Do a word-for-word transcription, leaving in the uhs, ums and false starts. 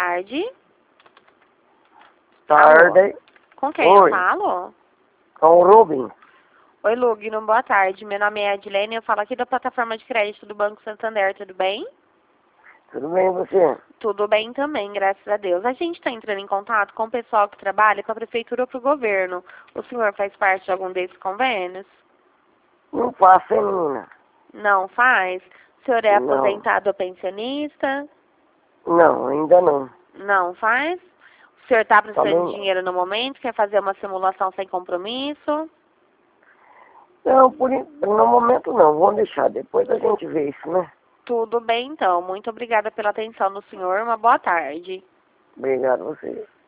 tarde. Tarde. Alô? Com quem Oi. eu falo? Com o Rubens. Oi, Lugno, boa tarde. Meu nome é Edilene, eu falo aqui da plataforma de crédito do Banco Santander, tudo bem? Tudo bem você? Tudo bem também, graças a Deus. A gente está entrando em contato com o pessoal que trabalha com a prefeitura ou para o governo. O senhor faz parte de algum desses convênios? Não faço, hein, menina? Não faz? O senhor é Não. aposentado ou pensionista? Não, ainda não. Não faz? O senhor está precisando Também de não. dinheiro no momento? Quer fazer uma simulação sem compromisso? Não, por, in- no momento não. Vamos deixar. Depois a gente vê isso, né? Tudo bem, então. Muito obrigada pela atenção do senhor. Uma boa tarde. Obrigado a você.